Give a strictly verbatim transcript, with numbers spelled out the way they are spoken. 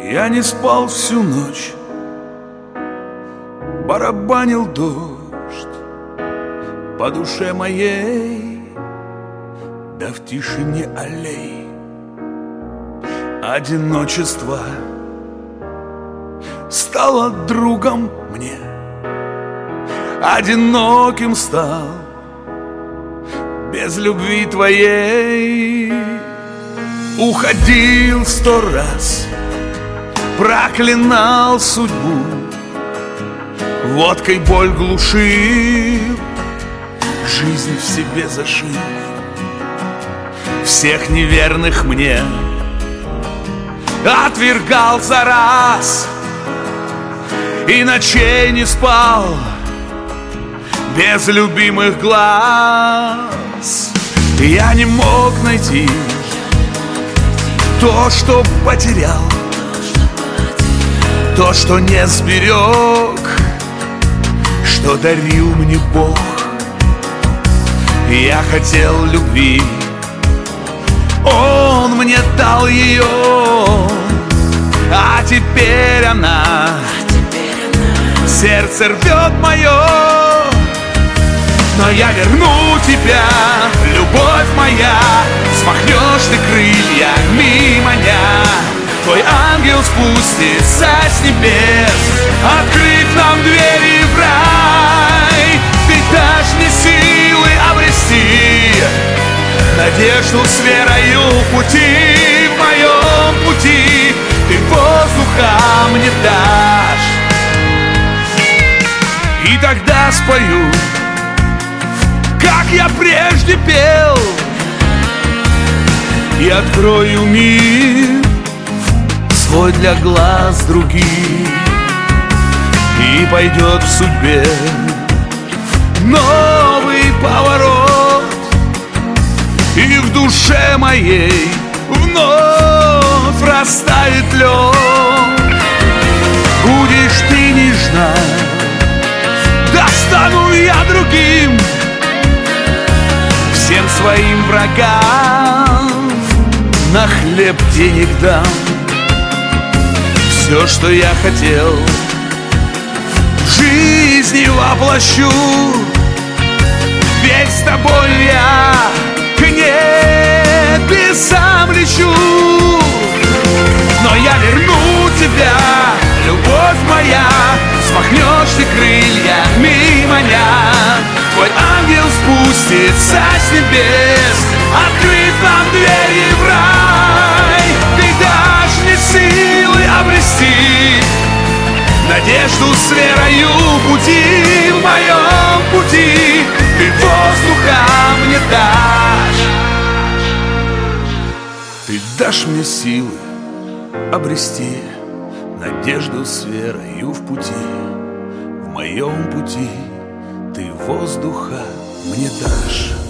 Я не спал всю ночь, барабанил дождь по душе моей, да в тишине аллей. Одиночество стало другом мне, одиноким стал без любви твоей. Уходил сто раз, проклинал судьбу, водкой боль глушил, жизнь в себе зашил. Всех неверных мне отвергал за раз, и ночей не спал без любимых глаз. Я не мог найти то, что потерял, то, что не сберег, что дарил мне Бог. Я хотел любви, Он мне дал ее, а теперь она сердце рвет мое. Но я верну тебя, любовь моя, взмахнешь ты крылья мимо меня. Твой ангел спустится с небес, открыв нам двери в рай. Ты дашь мне силы обрести надежду с верою в пути, в моем пути. Ты воздуха мне дашь, и тогда спою, как я прежде пел, и открою мир свой для глаз других, и пойдет в судьбе новый поворот, и в душе моей вновь растает лед. Будешь ты нежна, да стану я другим, всем своим врагам на хлеб денег дам. Все, что я хотел, в жизни воплощу, ведь с тобой я к небесам лечу. Но я верну тебя, любовь моя, взмахнешь ты крылья мимо меня. Твой ангел спустится с небес, открыв нам двери в рай. Ты дашь мне силы обрести надежду с верою в пути, в моем пути. Ты воздуха мне дашь, ты дашь мне силы обрести надежду с верою в пути, в моем пути. Ты воздуха мне дашь.